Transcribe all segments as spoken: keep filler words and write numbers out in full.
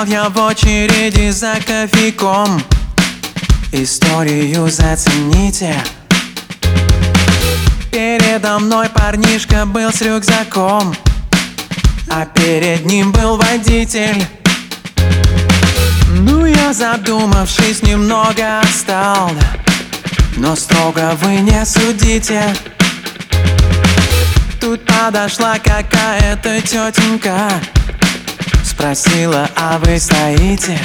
я в очереди за кофейком. Историю зацените. Передо мной парнишка был с рюкзаком, а перед ним был водитель. Ну, я, задумавшись, немного отстал, но строго вы не судите. Тут подошла какая-то тетенька, спросила: а вы стоите?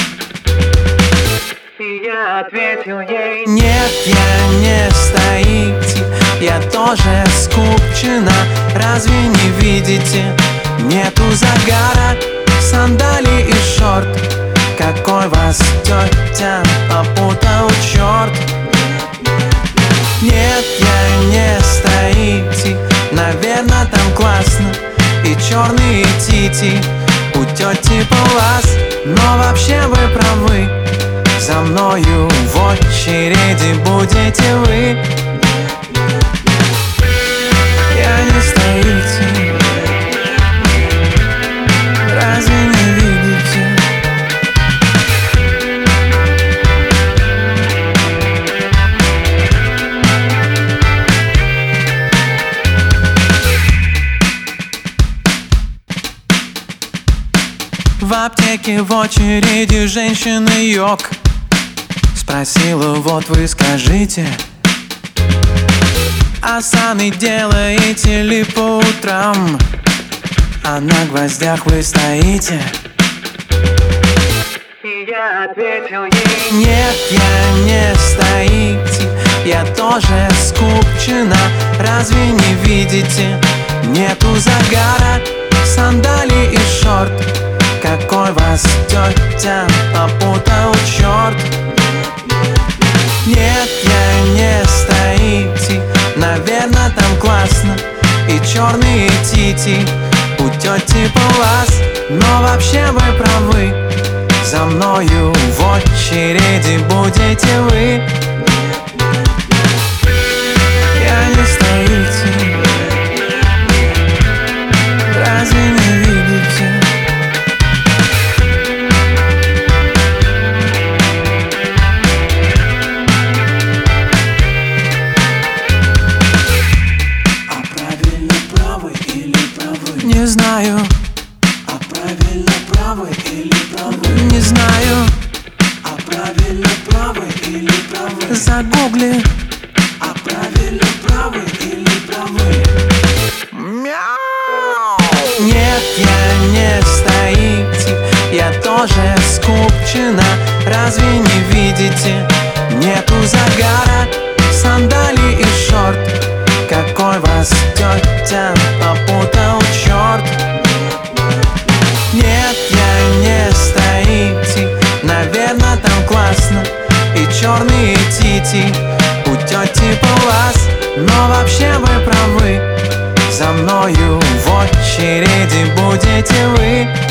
И я ответил ей: нет, я не стоите. Я тоже скупчена, разве не видите? Нету загара, сандалии и шорт. Какой вас, тетя, попутал черт? Нет, я не стоите. Наверное, там классно и черные тити у тети Палас. Но вообще вы правы, за мною в очереди будете вы. Я не стоите, разве не видите? В аптеке в очереди женщина-йог спросила: вот вы скажите, а сами делаете ли по утрам? А на гвоздях вы стоите? И я ответил ей: нет, я не стоите. Я тоже скупчена, разве не видите? Нету загара, сандалии и шорт. Какой вас, тетя, попутал черт? Нет, я не стоите. Наверное, там классно и черные тити у тети Палас. Но вообще вы правы, за мною в очереди будете вы. Я не стоите, разве не видите? Не знаю, а правильно правы или правы? Не знаю, а правильно правы или правы? Загугли. А правильно правы или правы? Мяу. Нет, я не стоите. Я тоже скупчена, разве не видите? Нету загара, сандалии и шорт. Какой вас, тетя, попутал черт? Нет, я не стоите. Наверное, там классно и черные тити у тети Палас. Но вообще вы правы, за мною в очереди будете вы.